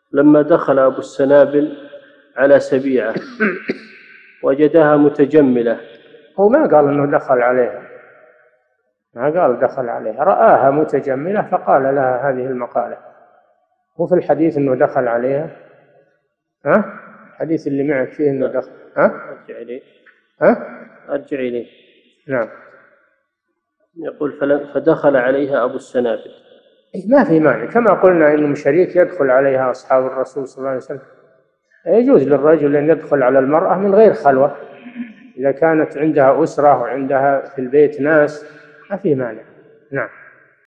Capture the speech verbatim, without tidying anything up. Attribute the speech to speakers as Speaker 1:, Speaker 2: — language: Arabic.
Speaker 1: لما دخل أبو السنابل على سبيعة وجدها متجملة.
Speaker 2: هو ما قال أنه دخل عليها، ما قال دخل عليها، رآها متجملة فقال لها هذه المقالة. هو في الحديث أنه دخل عليها؟ ها؟ الحديث اللي معك فيه أنه دخل؟ ها؟
Speaker 1: أرجع إليه.
Speaker 2: ها؟
Speaker 1: أرجع إليه.
Speaker 2: نعم.
Speaker 1: يقول فدخل عليها أبو السنابل.
Speaker 2: ما في مانع، كما قلنا إنه شريك يدخل عليها أصحاب الرسول صلى الله عليه وسلم. يجوز للرجل أن يدخل على المرأة من غير خلوة إذا كانت عندها أسرة وعندها في البيت ناس، ما في مانع. نعم.